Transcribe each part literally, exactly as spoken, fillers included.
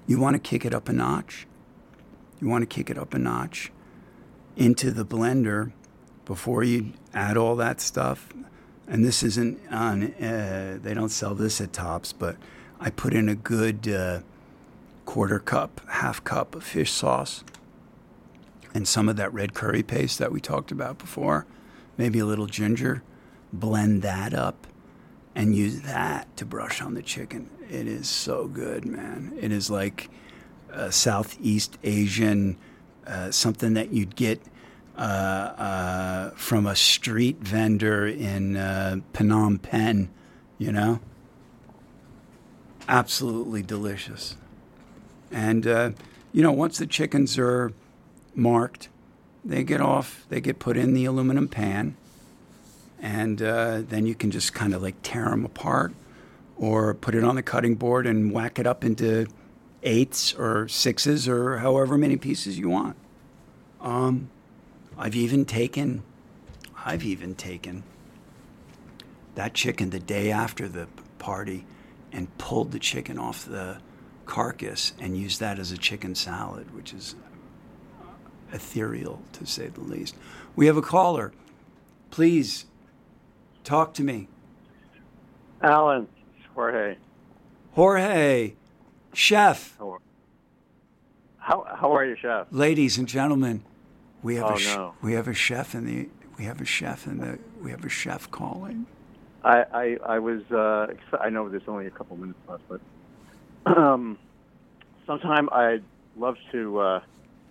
You want to kick it up a notch? You want to kick it up a notch into the blender before you add all that stuff. And this isn't on, uh, they don't sell this at Tops, but I put in a good uh, quarter cup, half cup of fish sauce and some of that red curry paste that we talked about before, maybe a little ginger. Blend that up and use that to brush on the chicken. It is so good, man. It is like a Southeast Asian, uh, something that you'd get uh, uh, from a street vendor in uh, Phnom Penh, you know? Absolutely delicious. And, uh, you know, once the chickens are marked, they get off, they get put in the aluminum pan, and uh, then you can just kind of like tear them apart or put it on the cutting board and whack it up into eighths or sixes or however many pieces you want. Um, I've even taken, I've even taken that chicken the day after the party and pulled the chicken off the carcass and used that as a chicken salad, which is ethereal to say the least. We have a caller. Please talk to me. Alan, it's Jorge. Jorge, chef. How, how how are you, chef? Ladies and gentlemen, we have oh, a sh- no. we have a chef in the we have a chef in the we have a chef calling. I I, I was uh, I know there's only a couple minutes left, but um, sometime I'd love to uh,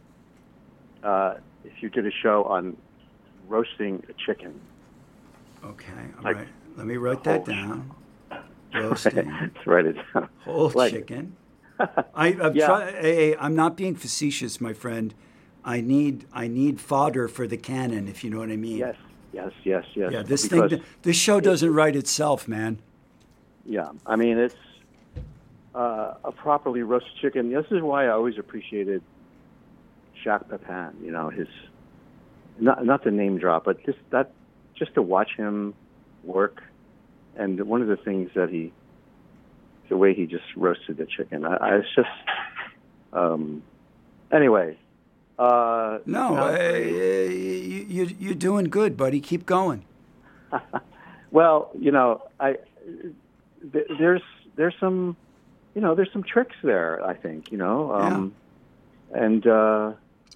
uh, if you did a show on roasting a chicken. Okay, all like, right. Let me write that down. Roasting. Let's write it down. Whole like, chicken. I, I'm, yeah. try, hey, I'm not being facetious, my friend. I need I need fodder for the cannon, if you know what I mean. Yes, yes, yes, yes. Yeah, this because thing, this show doesn't write itself, man. Yeah, I mean it's uh, a properly roasted chicken. This is why I always appreciated Jacques Pepin. You know, his not not the name drop, but just that just to watch him work. And one of the things that he, the way he just roasted the chicken, I, I was just, um, anyway. Uh, no, uh, you, you, you're doing good, buddy. Keep going. Well, you know, I th- there's there's some, you know, there's some tricks there. I think, you know, um, yeah. and uh,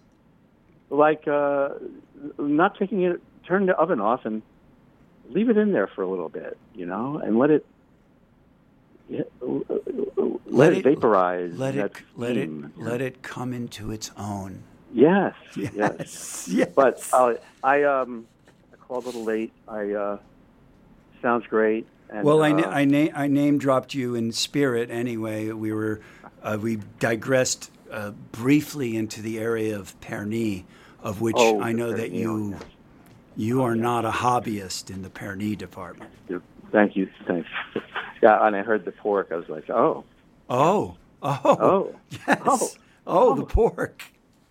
like uh, not taking it, turn the oven off and leave it in there for a little bit, you know, and let it let, let it vaporize. Let it steam. let it let it come into its own. Yes, yes, yes. yes. But uh, I um I called a little late. I uh, sounds great. And, well, I uh, na- I, na- I name dropped you in spirit anyway. We were uh, we digressed uh, briefly into the area of Pernod, of which oh, I know Pernod, that you. Yes. You are not a hobbyist in the Pernod department. Thank you. Thanks. Yeah, and I heard the pork. I was like, oh. Oh. Oh. Oh. Yes. Oh, oh the pork.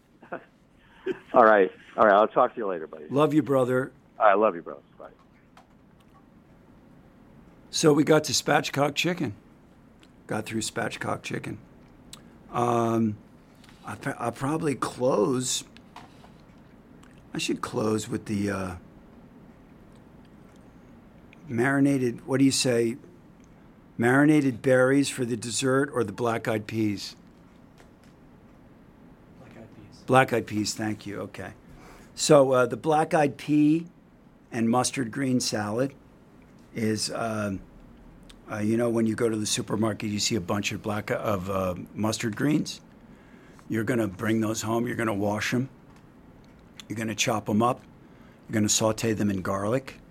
All right. All right. I'll talk to you later, buddy. Love you, brother. I love you, bro. Bye. So we got to spatchcock chicken. Got through spatchcock chicken. Um, I, I'll probably close... I should close with the uh, marinated, what do you say, marinated berries for the dessert or the black-eyed peas? Black-eyed peas. Black-eyed peas, thank you, okay. So uh, the black-eyed pea and mustard green salad is, uh, uh, you know, when you go to the supermarket, you see a bunch of black of uh, mustard greens. You're going to bring those home, you're going to wash them. You're going to chop them up. You're going to saute them in garlic,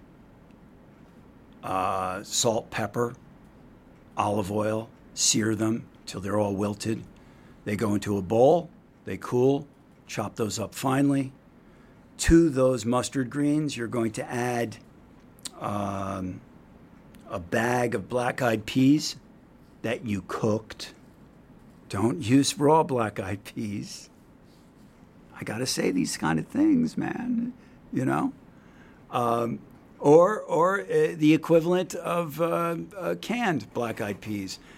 uh, salt, pepper, olive oil, sear them till they're all wilted. They go into a bowl. They cool. Chop those up finely. To those mustard greens, you're going to add um, a bag of black-eyed peas that you cooked. Don't use raw black-eyed peas. I got to say these kind of things, man, you know, um, or or uh, the equivalent of uh, uh, canned black-eyed peas.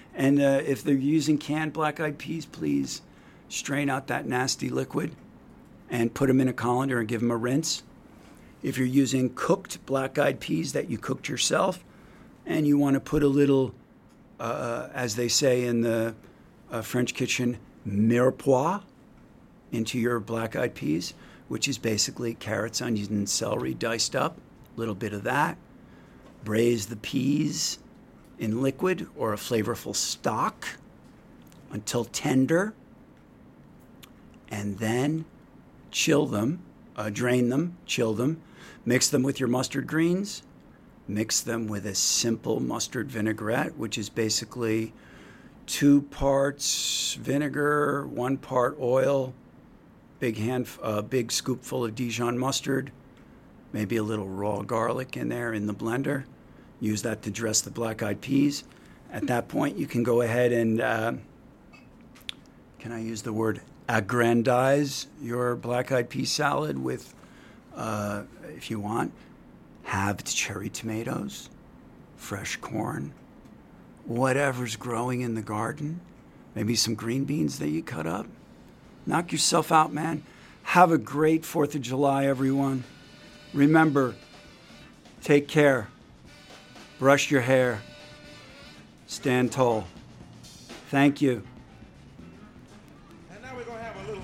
And uh, if they're using canned black-eyed peas, please strain out that nasty liquid and put them in a colander and give them a rinse. If you're using cooked black-eyed peas that you cooked yourself and you want to put a little, uh, as they say in the uh, French kitchen, mirepoix into your black-eyed peas, which is basically carrots, onions, and celery diced up, a little bit of that. Braise the peas in liquid or a flavorful stock until tender, and then chill them, uh, drain them, chill them, mix them with your mustard greens, mix them with a simple mustard vinaigrette, which is basically two parts vinegar, one part oil, big hand, uh, big scoop full of Dijon mustard, maybe a little raw garlic in there in the blender. Use that to dress the black-eyed peas. At that point, you can go ahead and, uh, can I use the word aggrandize your black-eyed pea salad with, uh, if you want, halved cherry tomatoes, fresh corn, whatever's growing in the garden, maybe some green beans that you cut up. Knock yourself out, man. Have a great fourth of July, everyone. Remember, take care. Brush your hair. Stand tall. Thank you. And now we're going to have a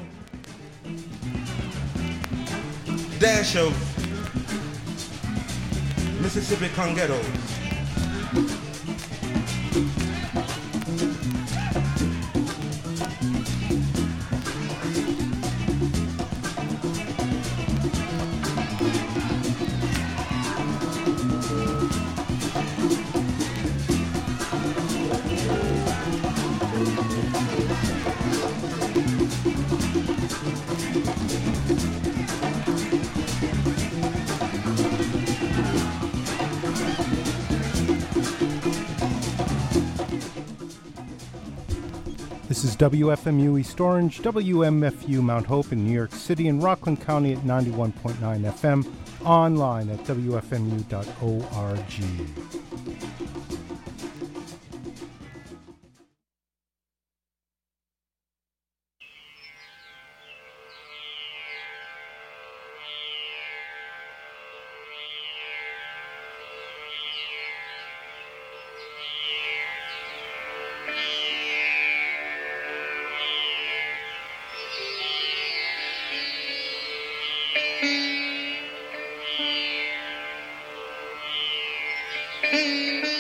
little dash of Mississippi Congettos. This is W F M U East Orange, W M F U Mount Hope in New York City, and Rockland County at ninety-one point nine F M, online at W F M U dot org. Thank you.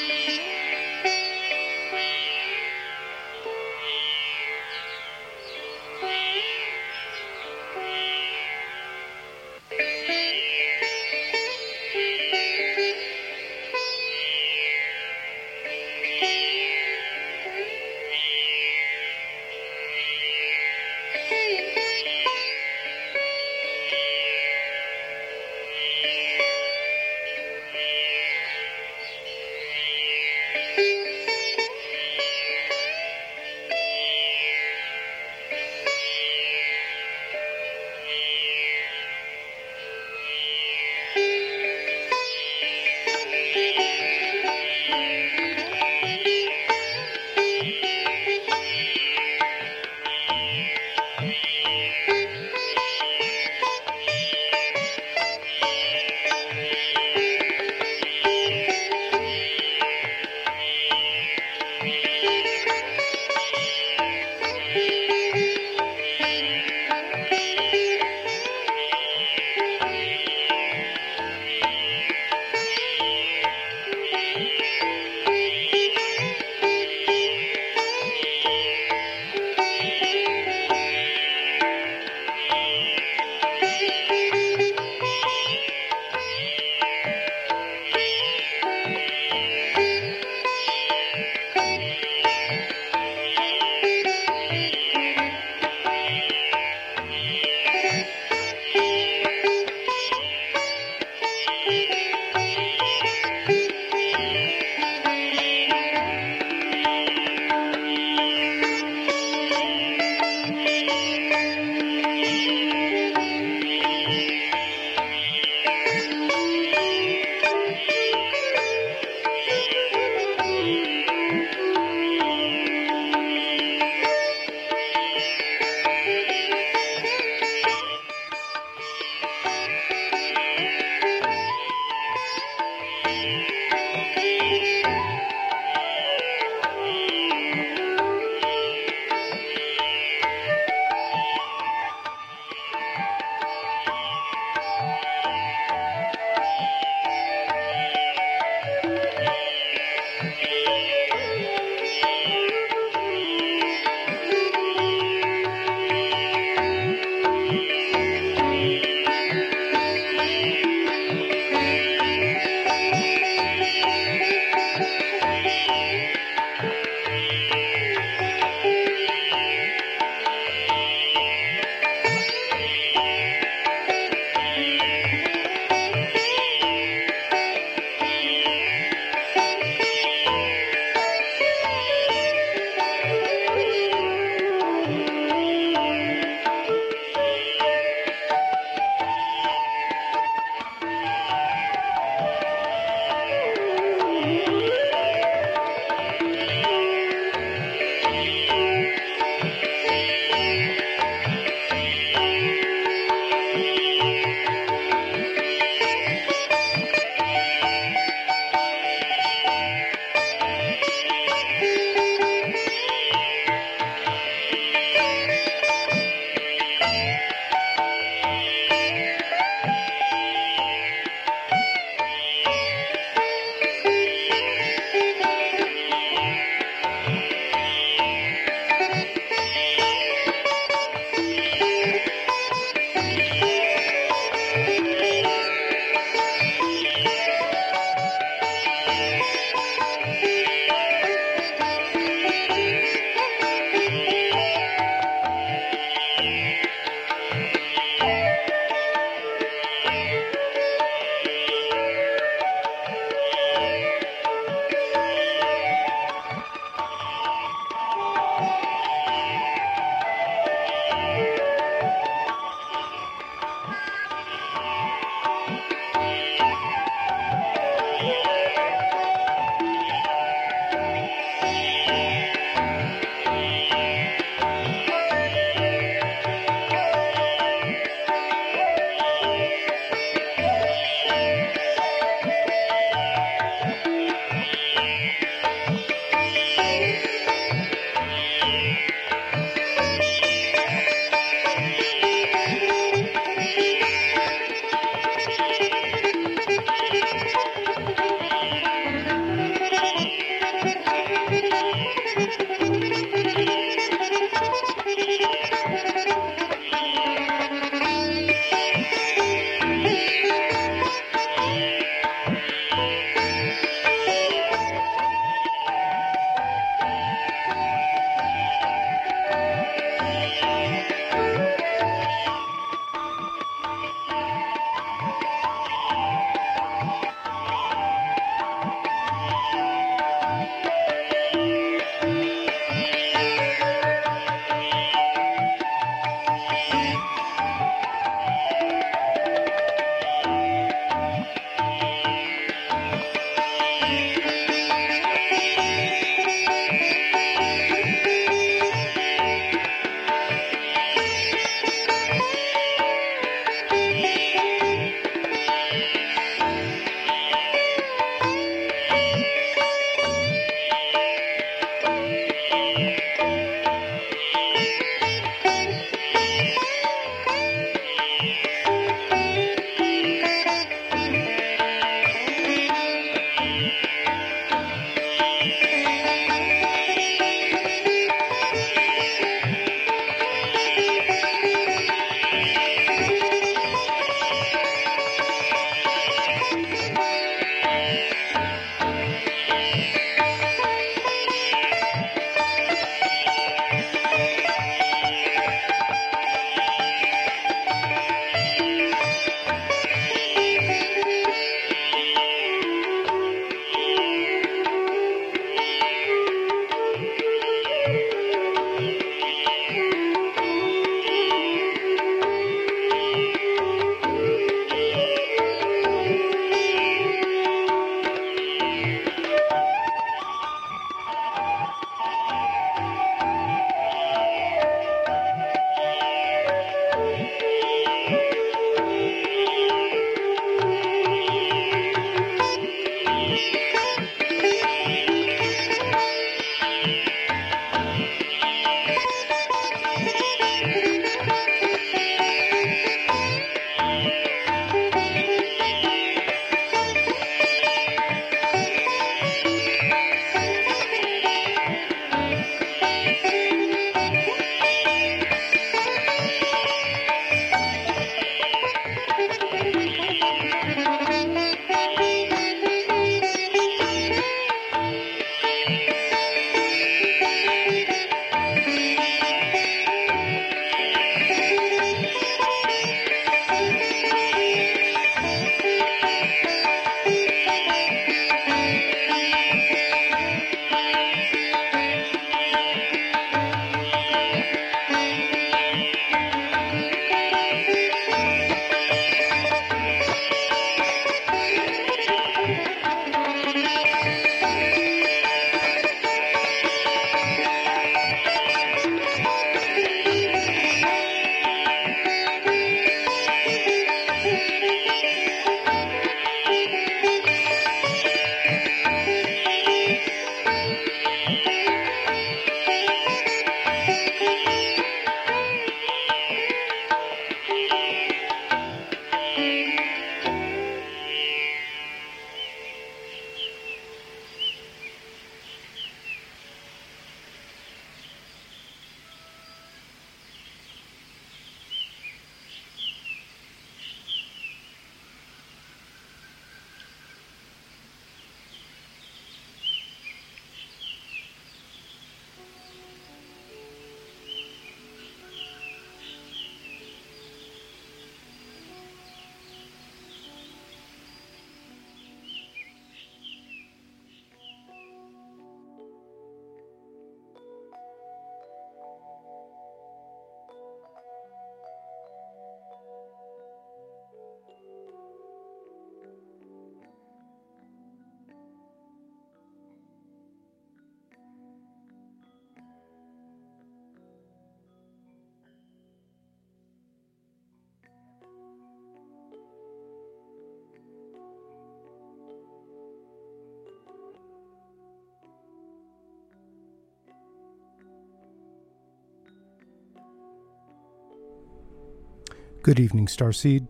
Good evening, Starseed.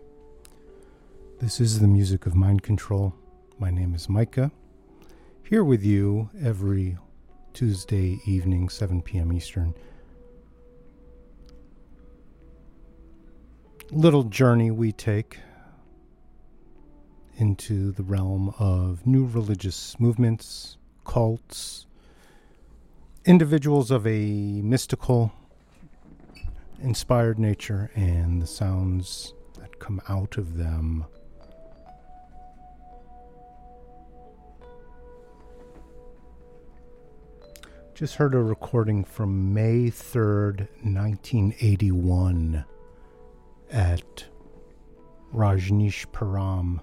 This is the music of Mind Control. My name is Micah, here with you every Tuesday evening, seven p.m. Eastern. Little journey we take into the realm of new religious movements, cults, individuals of a mystical, inspired nature, and the sounds that come out of them. Just heard a recording from May third, nineteen eighty-one at Rajneeshpuram.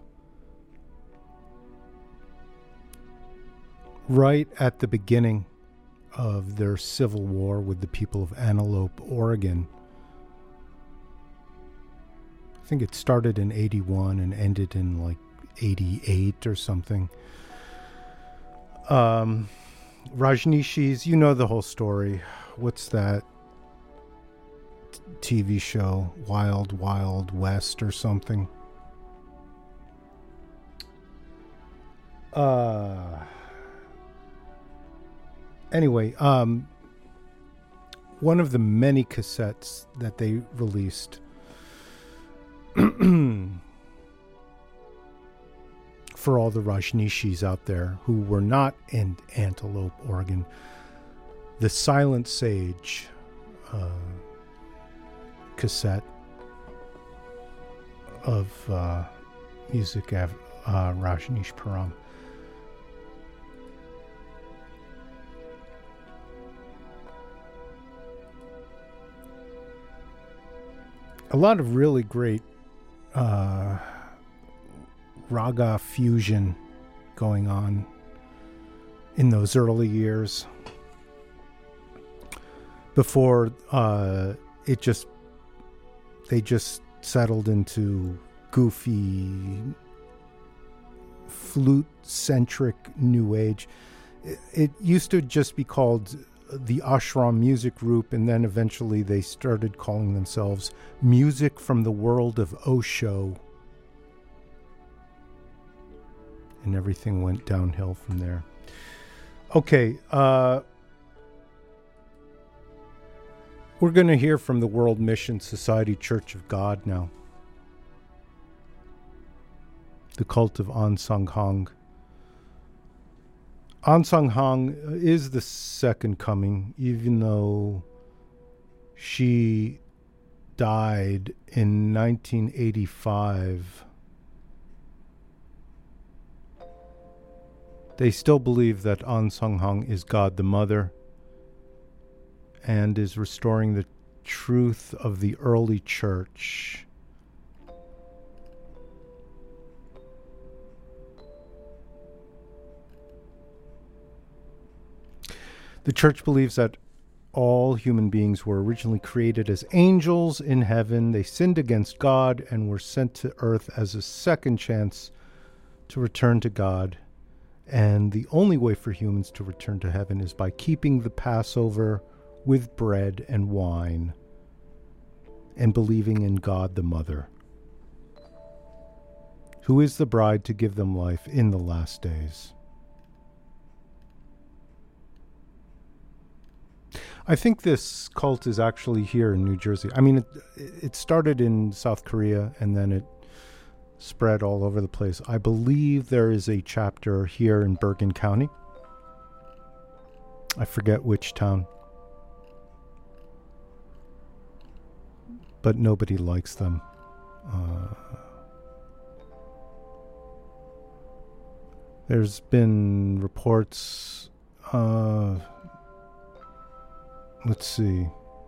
Right at the beginning of their civil war with the people of Antelope, Oregon. I think it started in eighty-one and ended in like eighty-eight or something. Um, Rajneeshis, you know the whole story. What's that t- T V show? Wild Wild West or something? Uh... Anyway, um, one of the many cassettes that they released for all the Rajneeshis out there who were not in Antelope, Oregon, the Silent Sage uh, cassette of uh, music of uh, Rajneeshpuram. A lot of really great uh, raga fusion going on in those early years before uh, it just they just settled into goofy flute-centric new age. It, it used to just be called the Ashram Music Group, and then eventually they started calling themselves Music from the World of Osho. And everything went downhill from there. Okay, uh, we're going to hear from the World Mission Society Church of God now. The cult of An Sung Hong. An Sung Hong is the second coming, even though she died in nineteen eighty-five. They still believe that An Sung Hong is God the Mother and is restoring the truth of the early church. The church believes that all human beings were originally created as angels in heaven. They sinned against God and were sent to earth as a second chance to return to God. And the only way for humans to return to heaven is by keeping the Passover with bread and wine and believing in God the Mother, who is the bride to give them life in the last days. I think this cult is actually here in New Jersey. I mean, it, it started in South Korea and then it spread all over the place. I believe there is a chapter here in Bergen County. I forget which town. But nobody likes them. Uh, there's been reports... Uh, Let's see.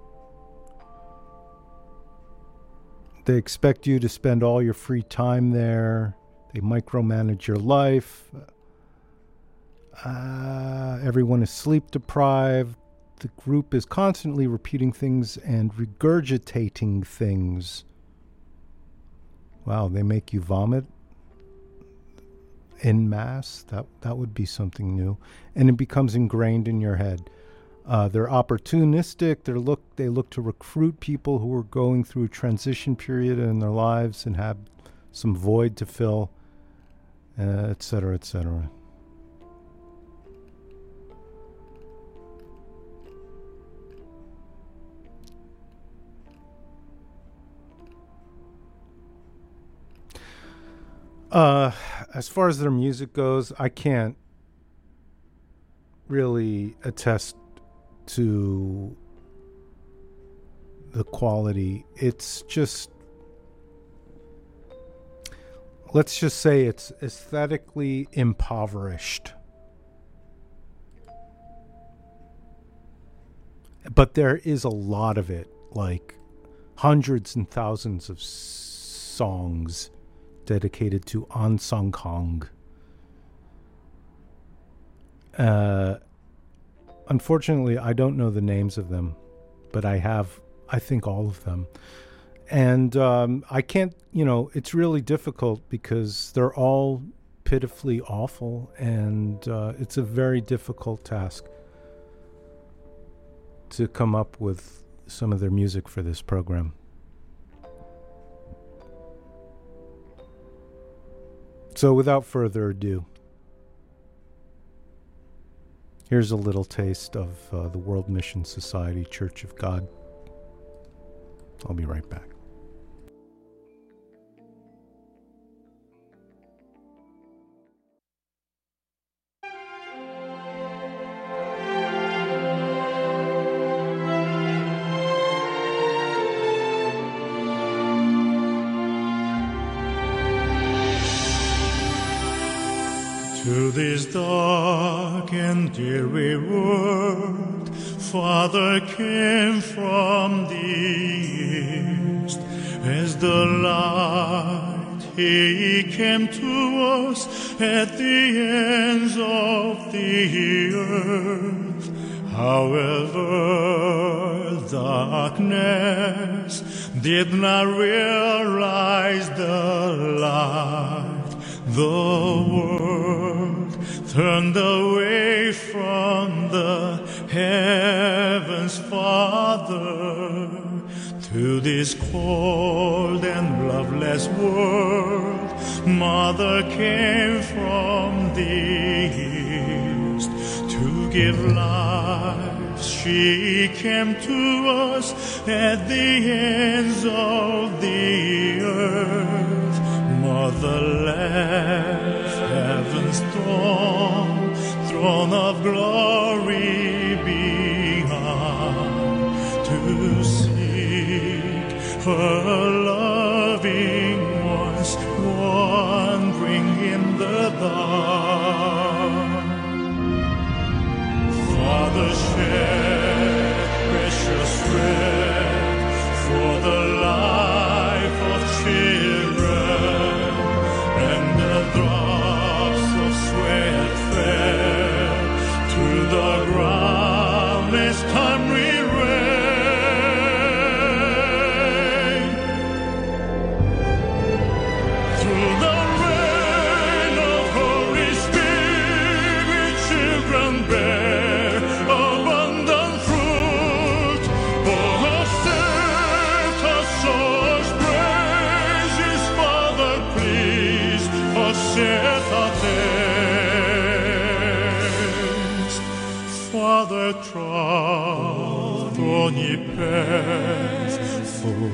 They expect you to spend all your free time there. They micromanage your life. Uh, everyone is sleep deprived. The group is constantly repeating things and regurgitating things. Wow, they make you vomit en masse? That, that would be something new. And it becomes ingrained in your head. Uh, they're opportunistic. They look they look to recruit people who are going through a transition period in their lives and have some void to fill, uh, et cetera, et cetera. Uh, as far as their music goes, I can't really attest to the quality. It's just, let's just say it's aesthetically impoverished. But there is a lot of it, like hundreds and thousands of s- songs dedicated to An Sang Kang. Uh, unfortunately, I don't know the names of them, but I have, I think, all of them. And um, I can't, you know, it's really difficult because they're all pitifully awful, and uh, it's a very difficult task to come up with some of their music for this program. So without further ado, here's a little taste of uh, the World Mission Society Church of God. I'll be right back. To this dark and dreary world, Father came from the east. As the light, He came to us at the ends of the earth. However, darkness did not realize the light. The world turned away from the heavens, Father, to this cold and loveless world. Mother came from the east to give life. She came to us at the ends of the earth. Mother left heaven's throne, throne of glory behind, to seek her loving ones wandering in the dark. Father shed precious red for the life of children, and the drops of sweat fell to the ground as time we rain. Through the rain of Holy Spirit, children bear abundant fruit. Oh, set our souls praises, Father, please, accept our thanks. Father, trod on ye path for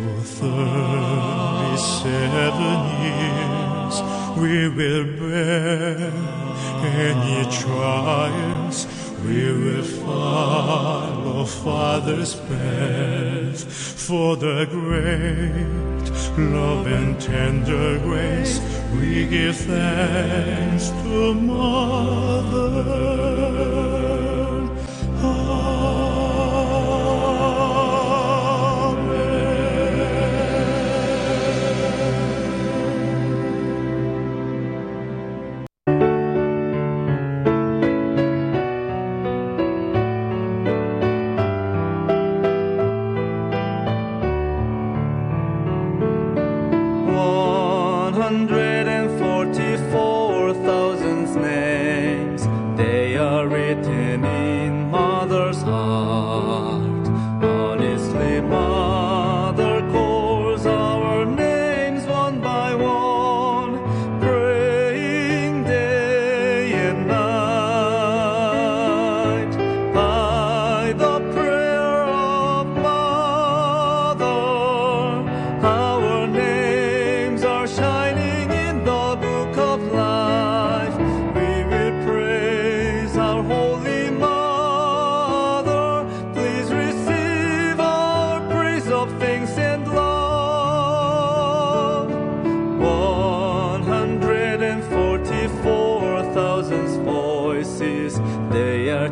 thirty-seven years. We will bear any trials. We will follow Father's path for the great love and tender grace. We give thanks to Mother. One hundred and forty-four thousand names, they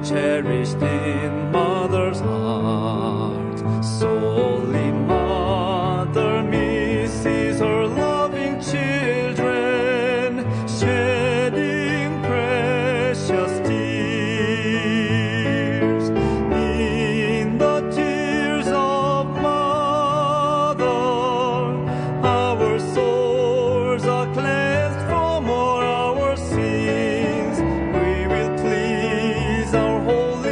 cherished in mother's heart. Solely mother misses her loving children, shedding precious tears. In the tears of mother, our souls are cleansed from all our sins. We will please our holy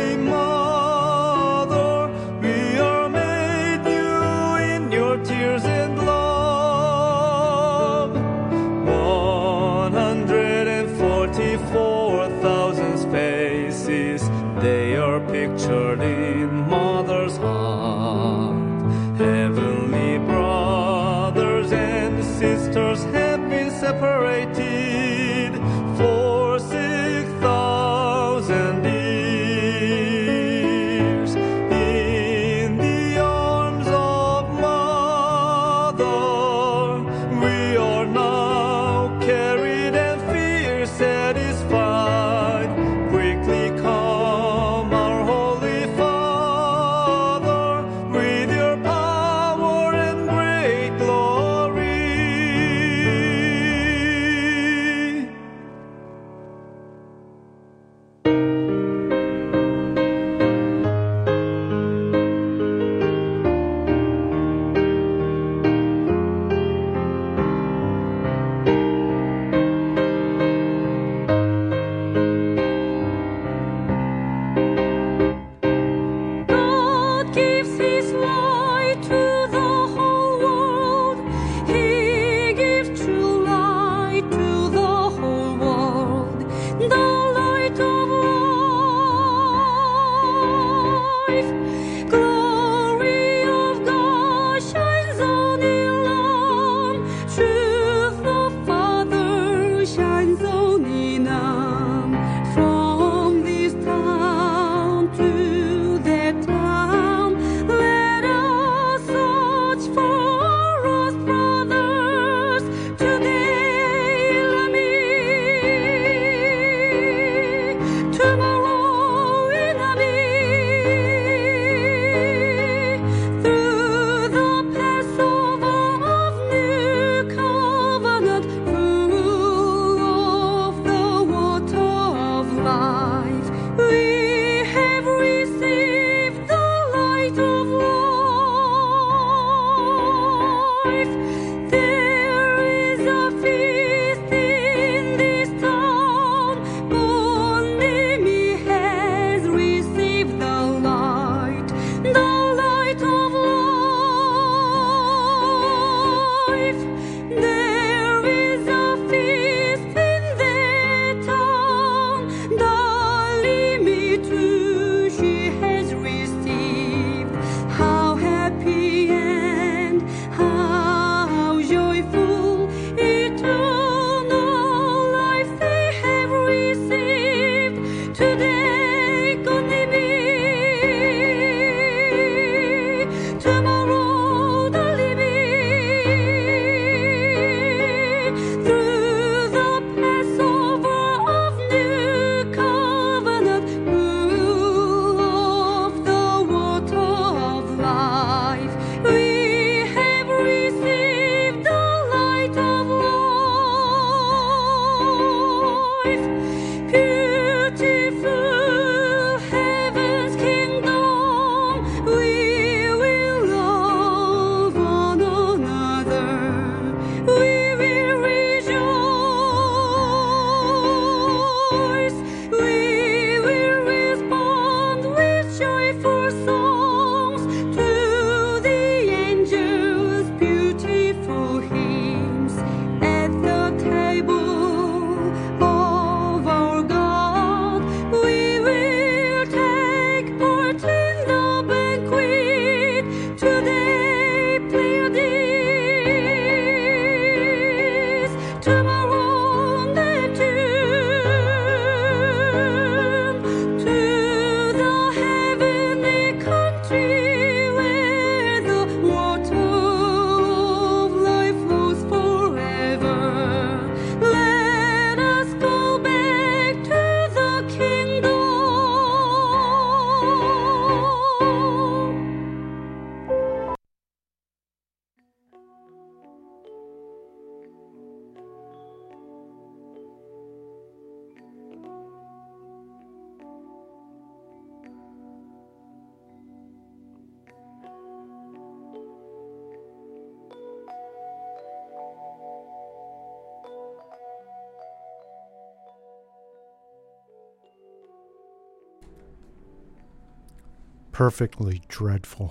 perfectly dreadful.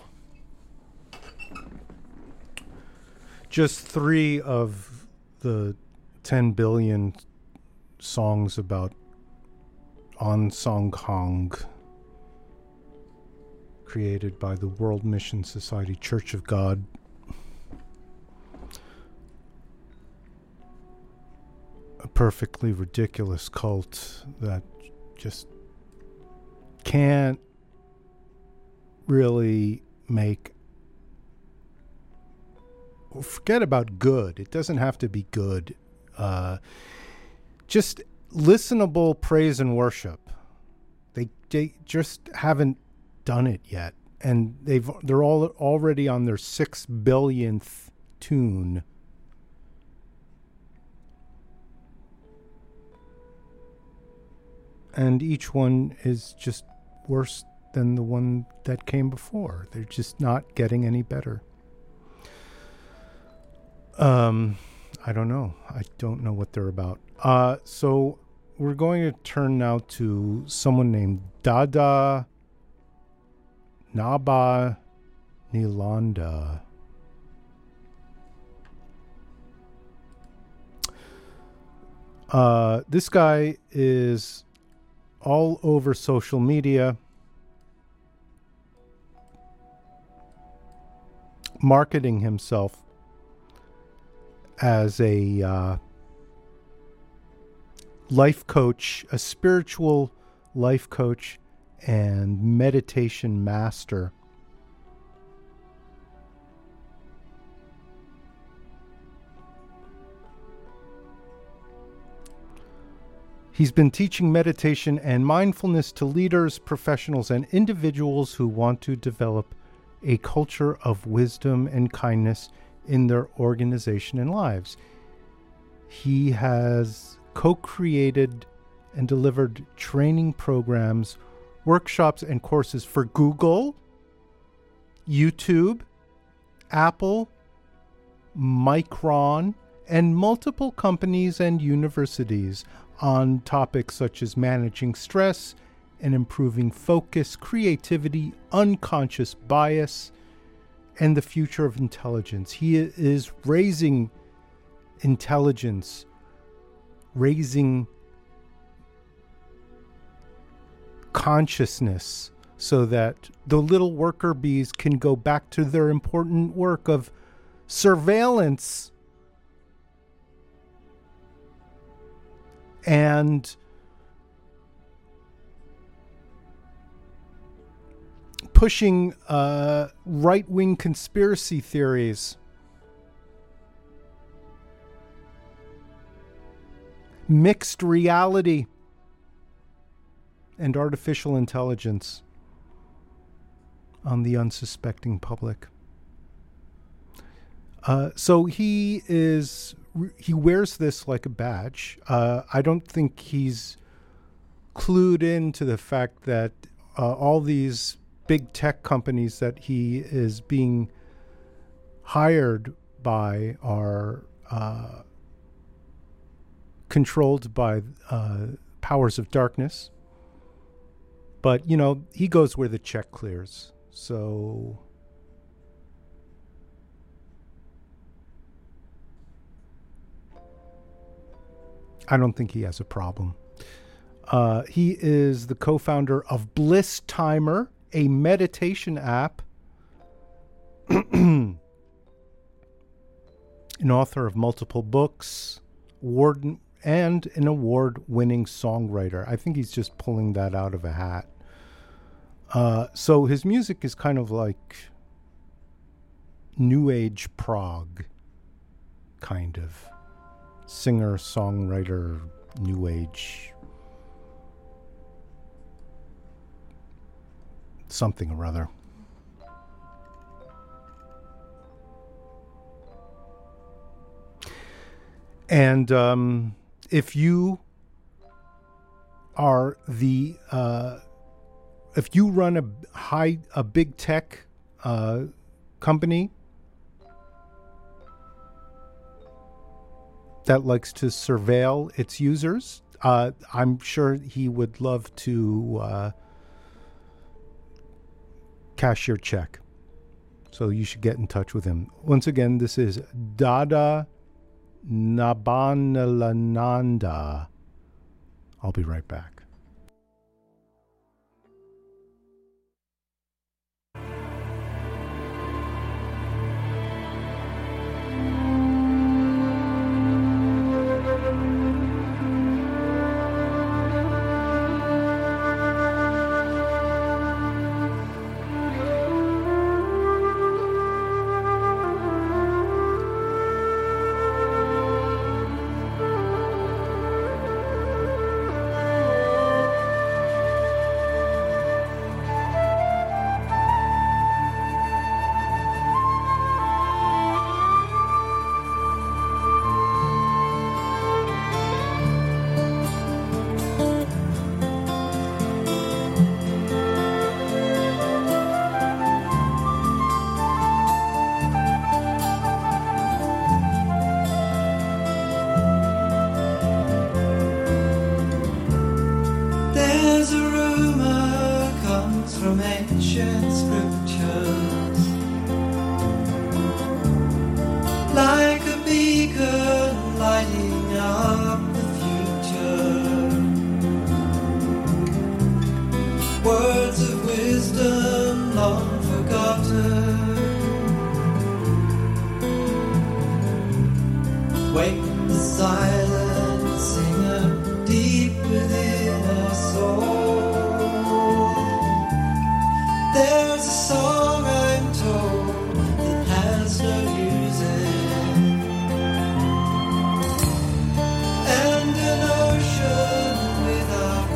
Just three of the ten billion songs about On Song Hong, created by the World Mission Society Church of God. A perfectly ridiculous cult that just can't really make, forget about good. It doesn't have to be good. Uh, just listenable praise and worship. They they just haven't done it yet, and they've they're all already on their six billionth tune. And each one is just worse than the one that came before. They're just not getting any better. Um, I don't know. I don't know what they're about. Uh, so we're going to turn now to someone named Dada Naba Nilanda. Uh, this guy is all over social media, marketing himself as a uh, life coach, a spiritual life coach and meditation master. He's been teaching meditation and mindfulness to leaders, professionals, and individuals who want to develop a culture of wisdom and kindness in their organization and lives. He has co-created and delivered training programs, workshops, and courses for Google, YouTube, Apple, Micron, and multiple companies and universities on topics such as managing stress and improving focus, creativity, unconscious bias, and the future of intelligence. He is raising intelligence, raising consciousness so that the little worker bees can go back to their important work of surveillance and pushing uh, right-wing conspiracy theories, mixed reality, and artificial intelligence on the unsuspecting public. Uh, so he is, he wears this like a badge. Uh, I don't think he's clued into the fact that uh, all these big tech companies that he is being hired by are uh, controlled by uh, powers of darkness. But, you know, he goes where the check clears. So I don't think he has a problem. Uh, he is the co-founder of Bliss Timer, a meditation app, an author of multiple books, award and an award-winning songwriter. I think he's just pulling that out of a hat. Uh, so his music is kind of like new age prog, kind of singer, songwriter, new age, something or other. And um, if you are the, uh, if you run a high, a big tech uh, company that likes to surveil its users, uh, I'm sure he would love to uh, cash your check. So you should get in touch with him. Once again, this is Dada Nabanalananda. I'll be right back. There's a rumor comes from ancient scriptures, like a beacon lighting up the future. Words of wisdom long forgotten wake the silent singer deep within our soul. There's a song I'm told that has no music, and an ocean without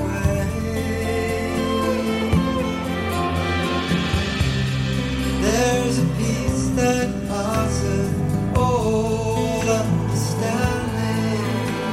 waves. There's a peace that passeth all understanding,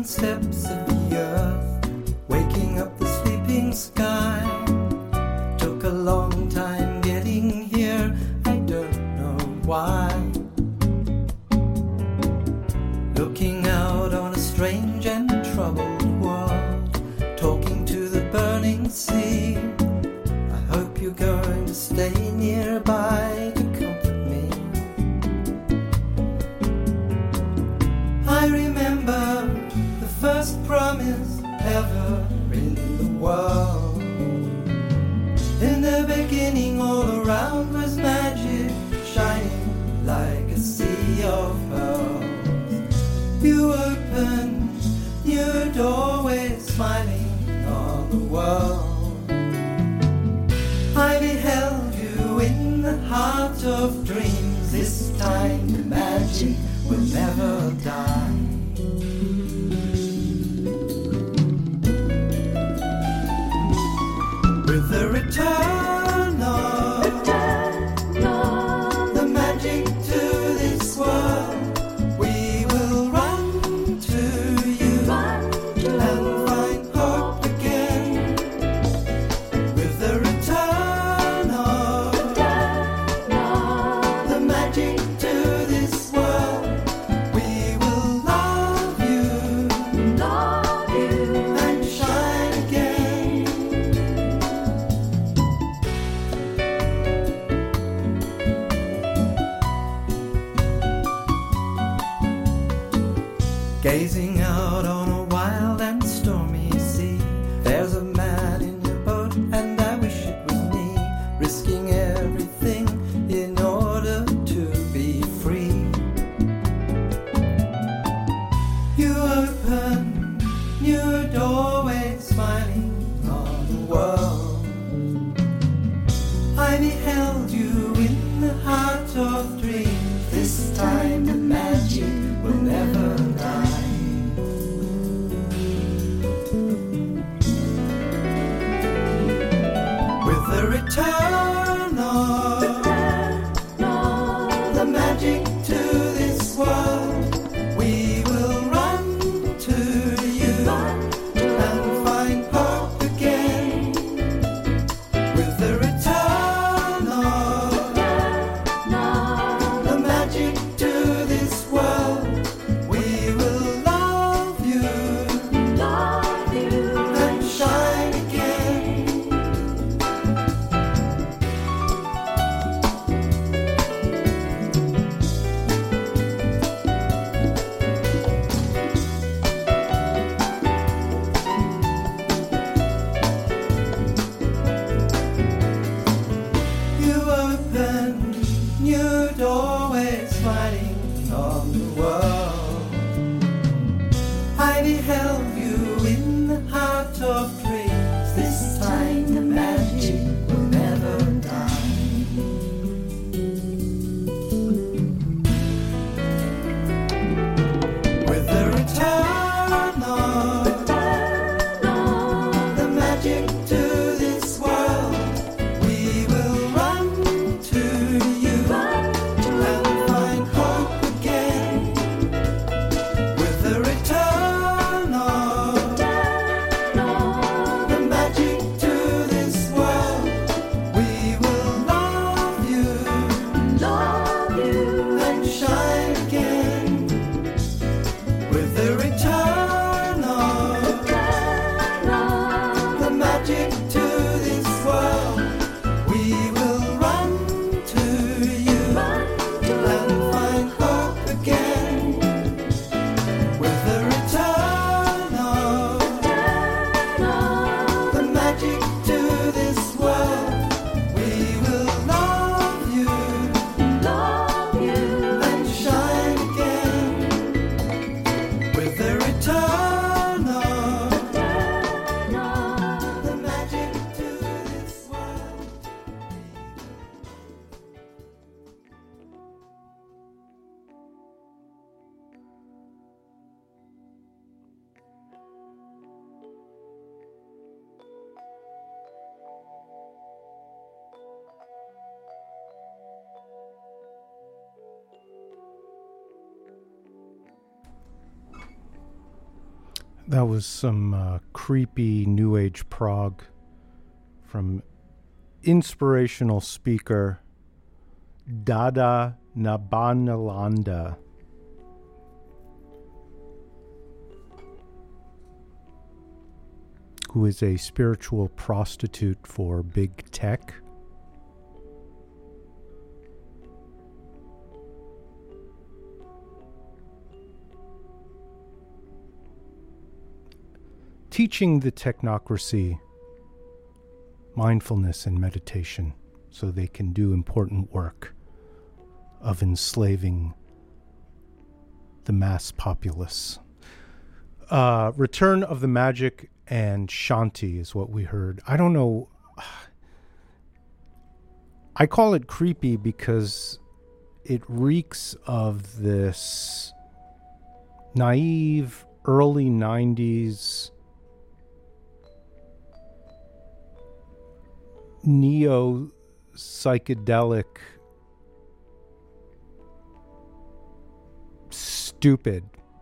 steps of the earth, waking up the sleeping sky. Took a long time getting here, I don't know why. Looking out on a strange and troubled world, talking to the burning sea. I hope you're going to stay nearby to comfort me. I remember the first promise ever in the world. In the beginning all around was magic, shining like a sea of pearls. You opened your doorway, smiling on the world. I beheld you in the heart of dreams. This time the magic will never die. With the return of, return of the magic to this world, we will run to you, run to and find hope again. With the return of, return of the magic to this world, we will love you, love you and shine again. Gazing out on a wild and stormy sea, there's a man in your boat and I wish it was me, risking everything in order to be free. You open your doorway, smiling on the world. I beheld you in the heart of dreams. This time the magic will never die. With the return of, the magic to this world, we will run to you and find hope again. With the return of, That was some uh, creepy New Age prog from inspirational speaker Dada Nabanalanda. Who is a spiritual prostitute for big tech. Teaching the technocracy mindfulness and meditation so they can do important work of enslaving the mass populace. Uh, Return of the Magic and Shanti is what we heard. I don't know. I call it creepy because it reeks of this naive early nineties neo psychedelic stupid.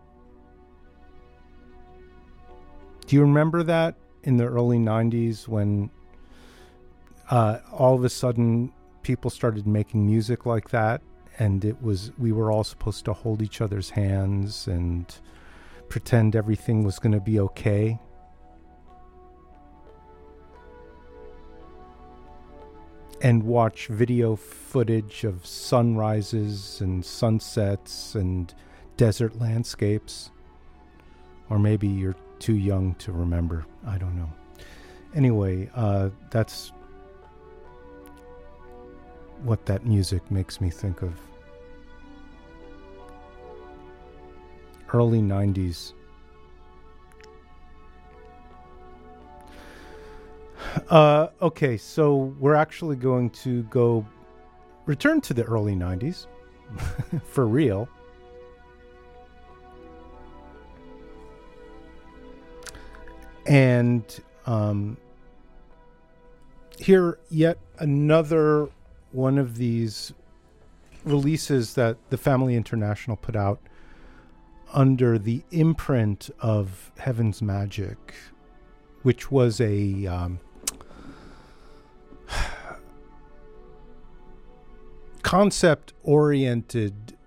Do you remember that in the early nineties when uh, all of a sudden people started making music like that, and it was we were all supposed to hold each other's hands and pretend everything was going to be okay? And watch video footage of sunrises and sunsets and desert landscapes. Or maybe you're too young to remember. I don't know. Anyway, uh, that's what that music makes me think of. Early nineties. Uh, okay, so we're actually going to go return to the early nineties for real. And um, here, yet another one of these releases that the Family International put out under the imprint of Heaven's Magic, which was a um, concept-oriented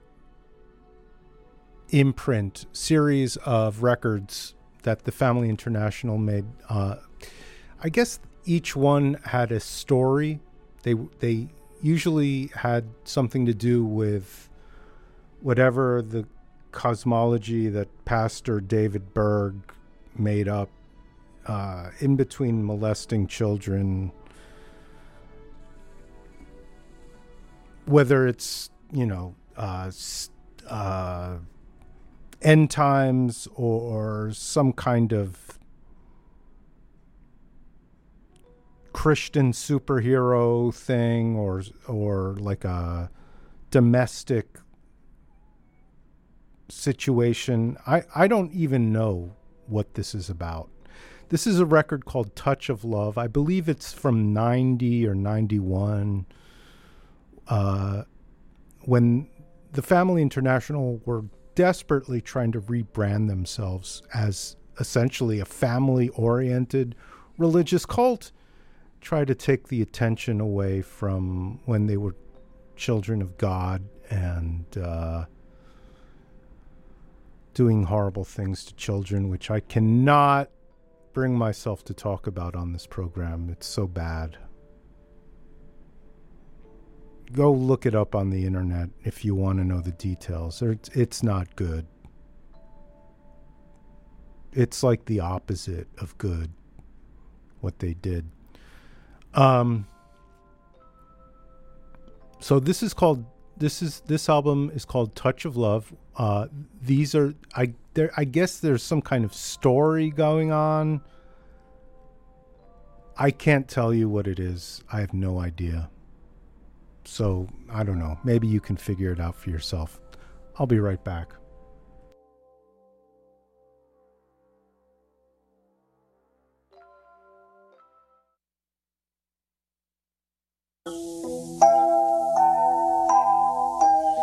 imprint series of records that the Family International made. Uh, I guess each one had a story. They they usually had something to do with whatever the cosmology that Pastor David Berg made up, uh, in between molesting children, whether it's, you know, uh, uh, end times or some kind of Christian superhero thing, or or like a domestic situation. I, I don't even know what this is about. This is a record called Touch of Love. I believe it's from ninety or ninety-one, uh, when the Family International were desperately trying to rebrand themselves as essentially a family-oriented religious cult, try to take the attention away from when they were children of God and uh, doing horrible things to children, which I cannot bring myself to talk about on this program. It's so bad. Go look it up on the internet if you want to know the details. It's, it's not good. It's like the opposite of good, what they did. Um. So this is called. This is this album is called Touch of Love. Uh, these are I there. I guess there's some kind of story going on. I can't tell you what it is. I have no idea. So I don't know. Maybe you can figure it out for yourself. I'll be right back.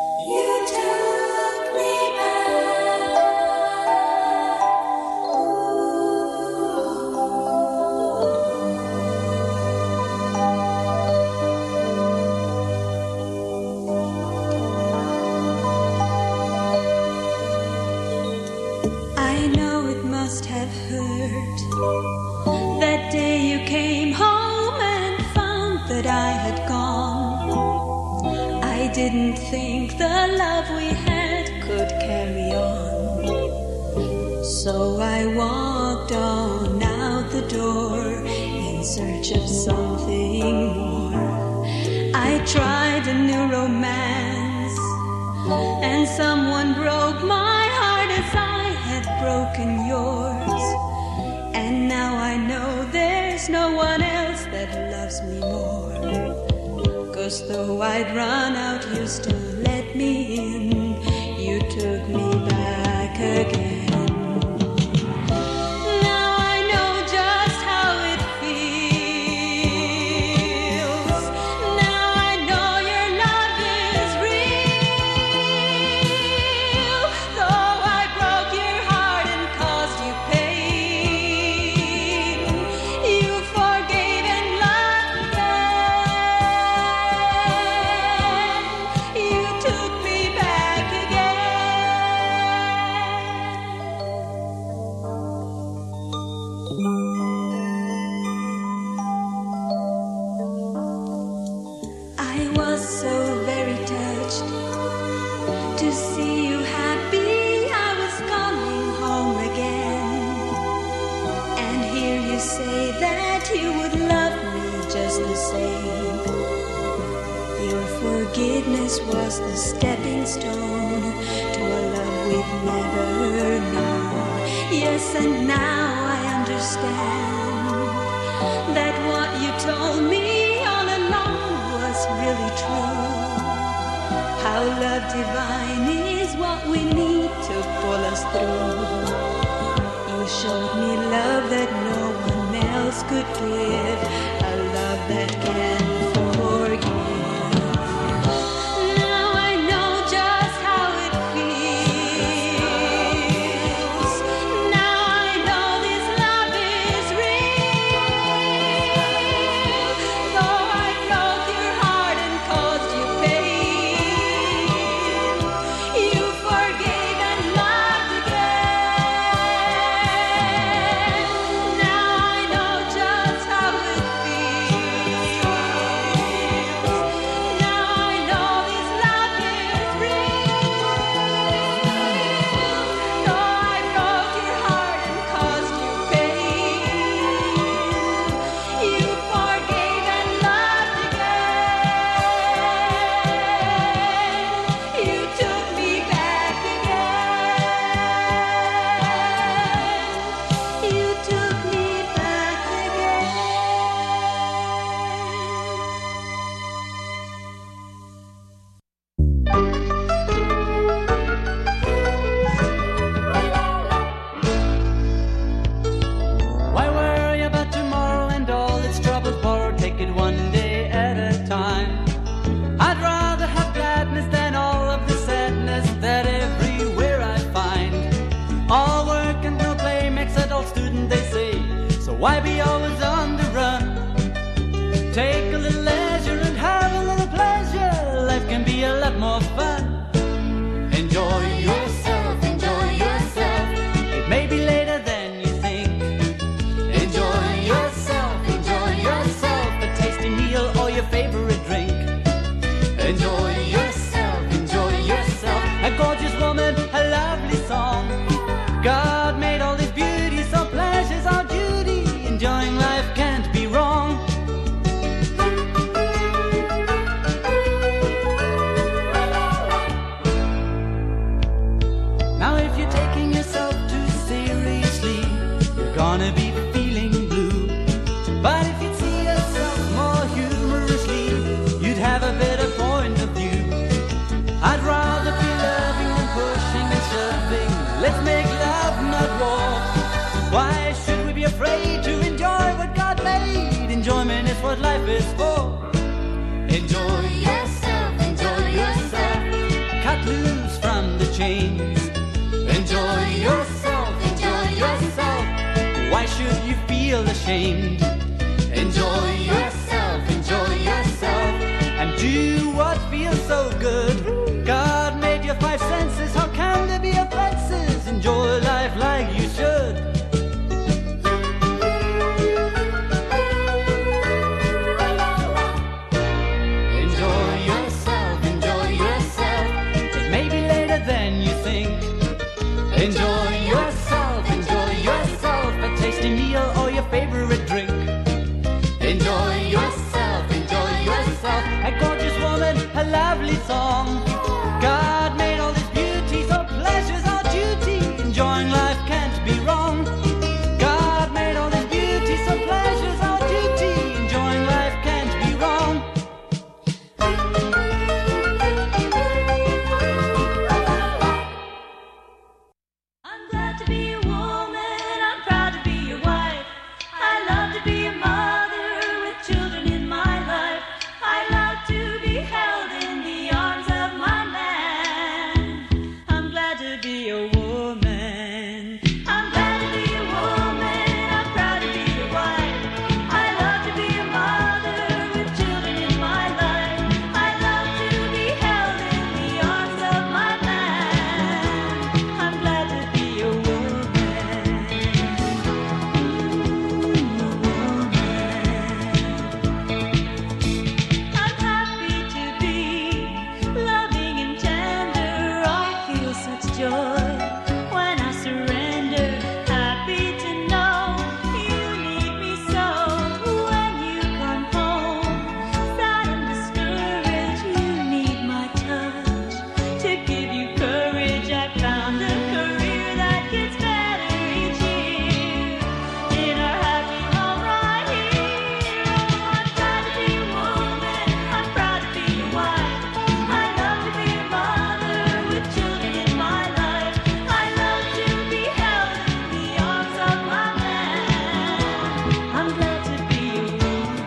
You took me back. Ooh. didn't think the love we had could carry on. So I walked on out the door in search of something more. I tried a new romance, and someone broke my heart as I had broken yours. And now I know there's no one else that loves me more. 'Cause though I'd run out, you still let me in. You took me back again. Now I know just how it feels. Now I know your love is real. Though I broke your heart and caused you pain, you forgave and loved again. You took me back I was so very touched to see you happy. I was coming home again, and hear you say that you would love me just the same. Your forgiveness was the stepping stone to a love we've never known. Yes, and now I understand that what you told me all along was really true. How love divine is what we need to pull us through. You showed me love that no one else could give, a love that can forgive. Now I know just how it feels. Now I know this love is real. Though I broke your heart and caused you pain, you forgave and loved again. Now I know just how it feels. Now I know this love is real. Though I broke your heart and caused you pain, you forgave and loved again. You took me back again. You took me back again. Why worry about tomorrow and all its troubles? Borrow, take it one day at a time. I'd rather have gladness than all of the sadness that everywhere I find. All work and no play makes adult student, they say. So why be always on the run? Take a little leisure and have a little pleasure. Life can be a lot more fun. Enjoy yourself, enjoy yourself. It may be later than you think. Enjoy yourself, enjoy yourself. A tasty meal or your favorite drink. Enjoy yourself, enjoy yourself. A gorgeous woman, a lovely song. God made all this beauty, so pleasure's our duty. Enjoying life can't be wrong. Now if you're taking yourself too seriously, you're gonna be feeling blue. But if you'd see yourself more humorously, you'd have a better point of view. I'd rather be loving than pushing and shoving. Let's make love, not war. Why should we be afraid to enjoy what God made? Enjoyment is what life is for. Enjoy yourself, enjoy yourself. Cut loose from the chains. Enjoy yourself, enjoy yourself. Why should you feel ashamed? Enjoy yourself, enjoy yourself. And do what feels so good. God made your five senses, how can there be offenses? Enjoy life like you should. Enjoy yourself, enjoy lovely song. God made all this beauty, so pleasure's our duty. Enjoying life can't be wrong. God made all this beauty, so pleasure's our duty. Enjoying life can't be wrong. I'm glad to be a woman, I'm proud to be your wife. I love to be a mother with children in my life. I love to be held in the arms of my man. I'm glad to be a woman. I'm glad to be a woman, I'm proud to be your wife. I love to be a mother with children in my life. I love to be held in the arms of my man. I'm glad to be a woman. I'm happy to be loving and tender. I feel such joy when I surrender. Happy to know you need me so. When you come home, sad and discouraged, you need my touch to give you courage. I found a career that gets better each year. In our happy home right here. I'm glad to be a woman, I'm proud to be your wife. I love to be a mother with children in my life. I love to be held in the arms of my man. I'm glad to be a woman.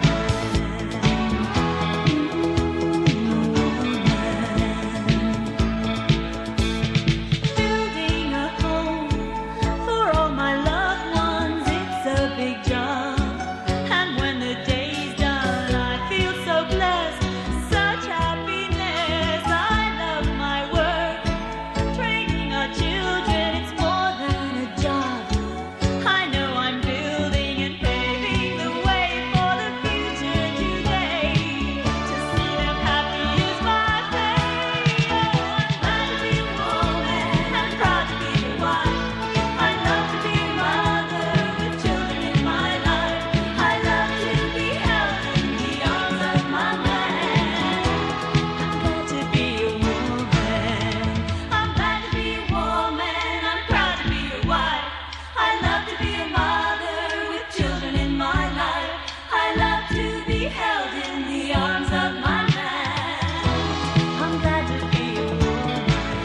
Building a home for all my loved ones, it's a big job. And when the day's done, I feel so blessed, such happiness. I love my work, training our children, it's more than a job. I know I'm building and paving the way for the future today. To see them happy is my pay. I'm glad to be a woman, I'm proud to be your wife. I love to be a mother with children in my life. I love to be held in the arms of my man. I'm glad to be a woman. I'm glad to be a woman, I'm proud to be your wife. I love to be a mother with children in my life. I love to be held in the arms of my man. I'm glad to be a woman.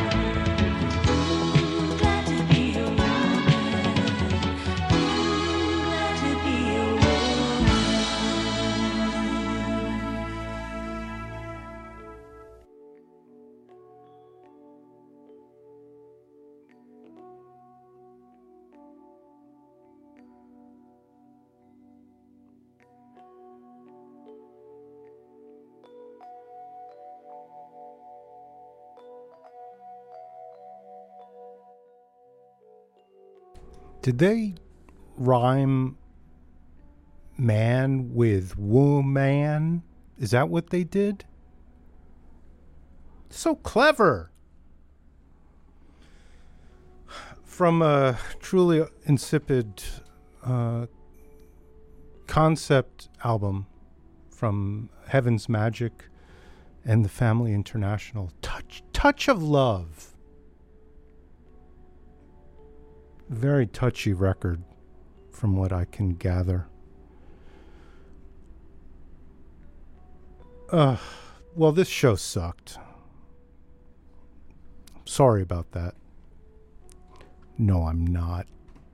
Glad to be a woman. Glad to be a woman. Did they rhyme man with woman? Is that what they did? So clever. From a truly insipid uh, concept album from Heaven's Magic and the Family International, Touch, Touch of Love. Very touchy record from what I can gather. Uh, well, this show sucked. Sorry about that. No, I'm not.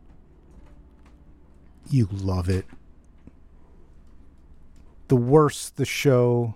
You love it. The worse the show,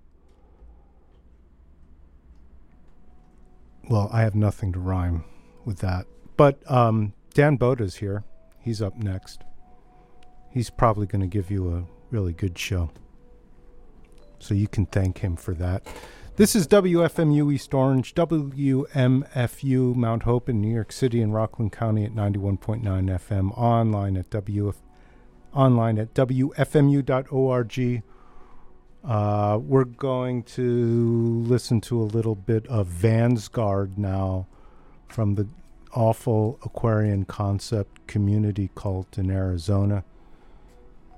well, I have nothing to rhyme with that. But um, Dan Boda's here. He's up next. He's probably going to give you a really good show. So you can thank him for that. This is W F M U East Orange, W M F U Mount Hope in New York City and Rockland County at ninety-one point nine F M. Online at W F online at W F M U dot org. Uh, we're going to listen to a little bit of Vansguard now from the awful Aquarian Concept community cult in Arizona.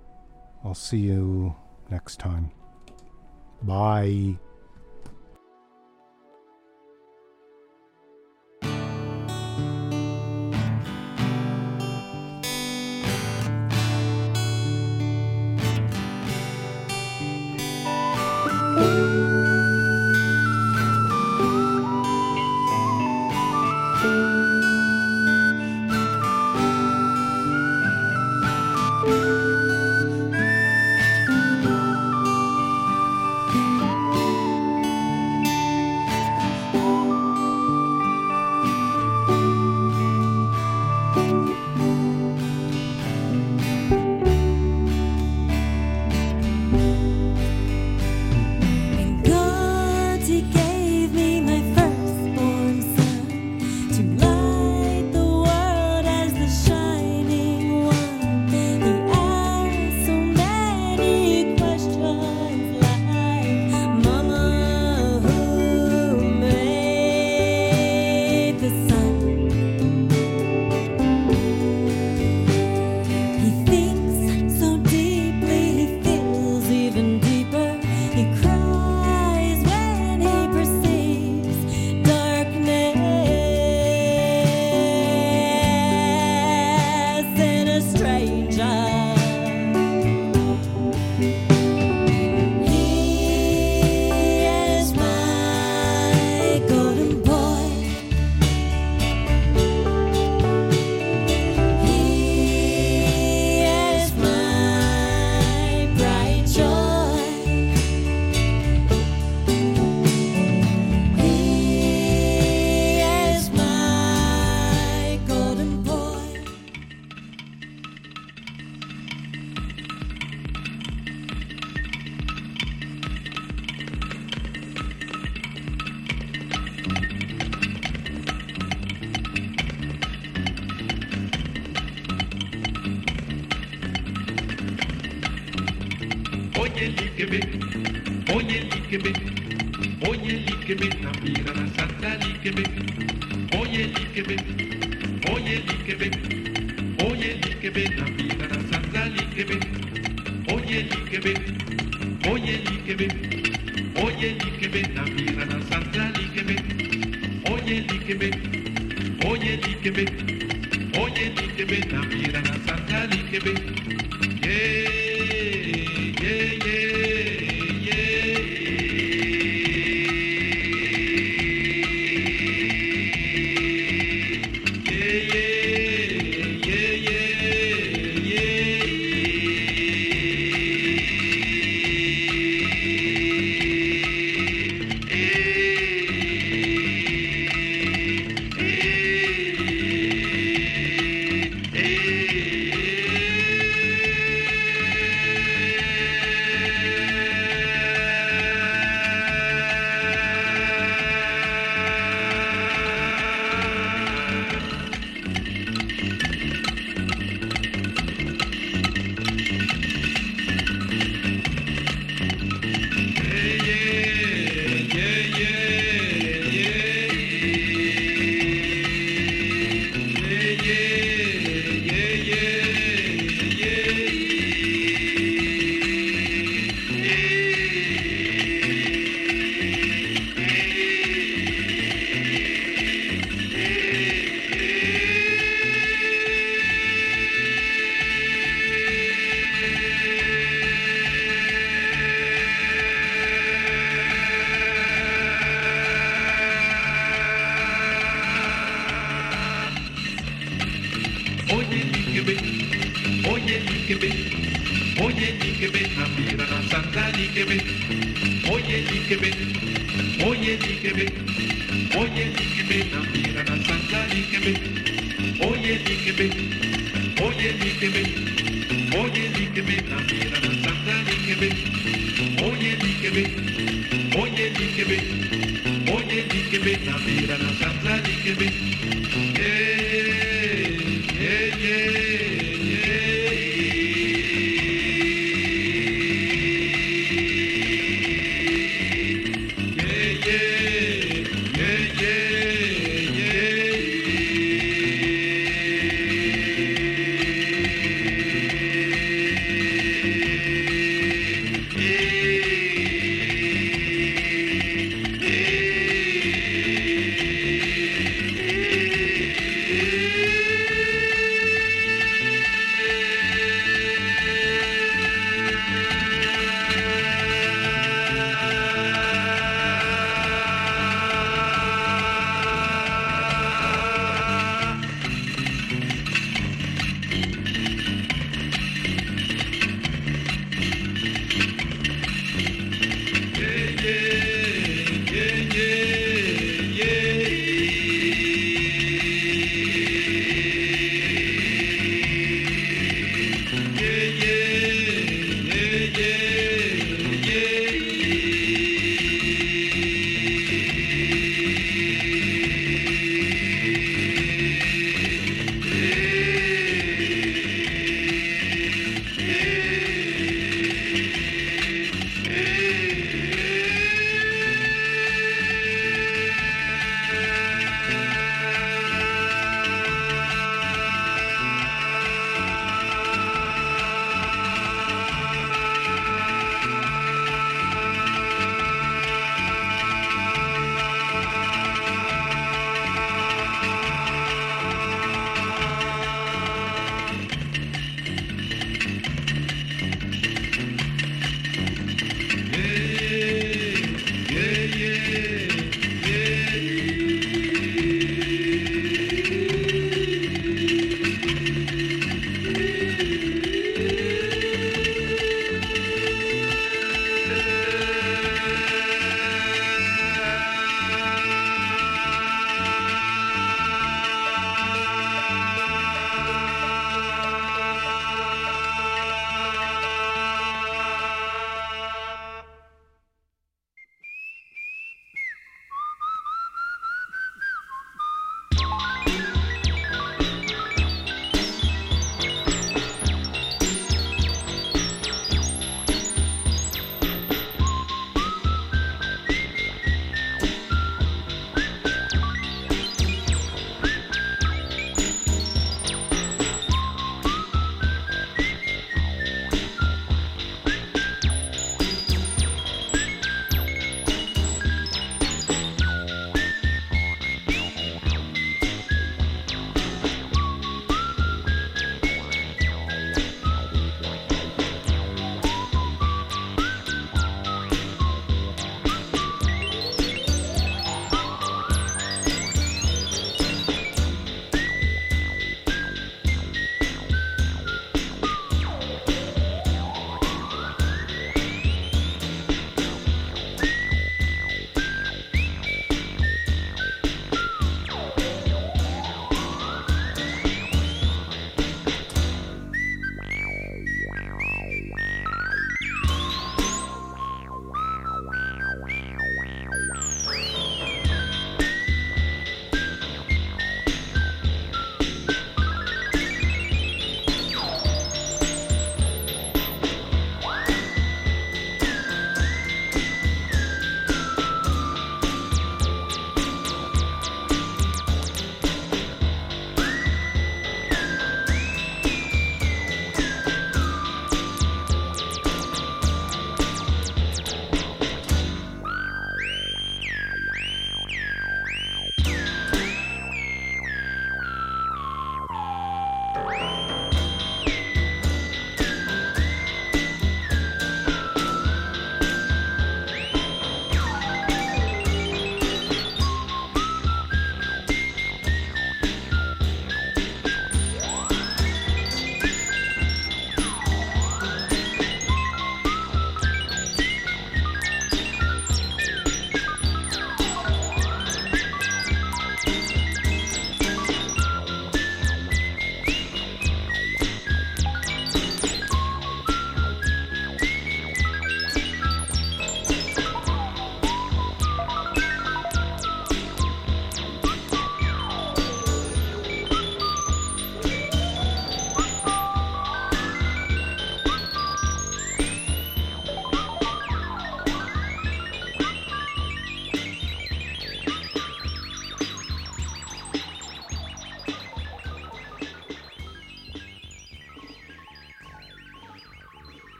I'll see you next time. Bye. Oye líqueme, oye líqueme, oye líqueme, la mira la santa líqueme, oye líqueme, oye líqueme, oye líqueme, la mira la santa líqueme, oye líqueme, oye líqueme, oye líqueme, la mira la santa líqueme, oye líqueme, oye líqueme, oye líqueme, la mira la santa líqueme, yeah. Yeah, yeah, yeah. Oye, líqueme, oye, líqueme, la mira la santa líqueme, oye, líqueme, oye, líqueme, oye, líqueme, la mira la santa líqueme, oye, líqueme, oye, líqueme, oye, líqueme, la mira la santa líqueme, oye, líqueme, oye, líqueme, oye, líqueme, la mira la santa líqueme, yeah, yeah, yeah.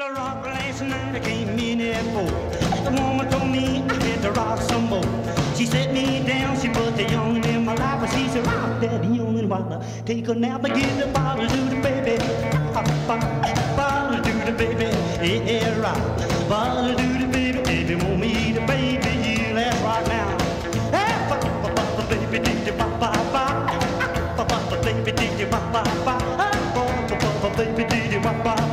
the rock last night, I came in at four. The woman told me I had to rock some more. She set me down, she put the youngin' in my lap, and she said, rock that youngin' while I take a nap. I give the bottle to the baby, bottle to the baby, yeah, rock. Bottle to the baby, baby, want me to baby, you let's rock now. Hey, baby, did you bop, bop, bop? Baby, did you bop, bop, bop? Baby, did you bop, bop?